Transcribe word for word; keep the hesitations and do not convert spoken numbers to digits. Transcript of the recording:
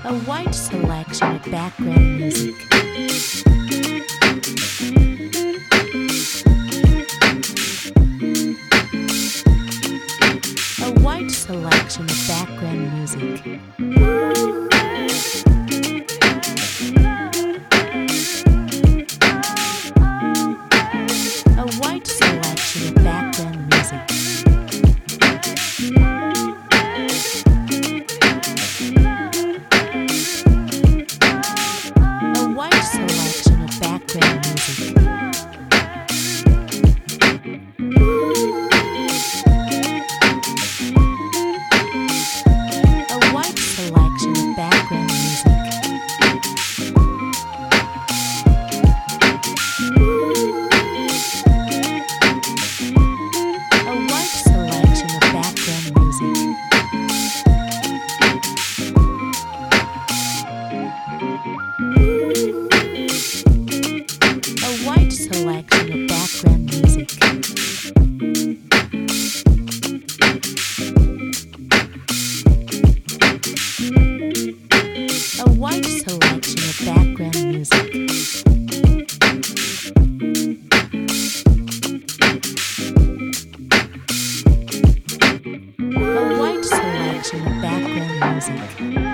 A wide selection of background music. A wide selection of background music. A wide selection of background music. A wide selection of background music. A wide selection of background music. A wide selection of background music. A wide selection of background music. A wide selection of background music. A wide selection of background music.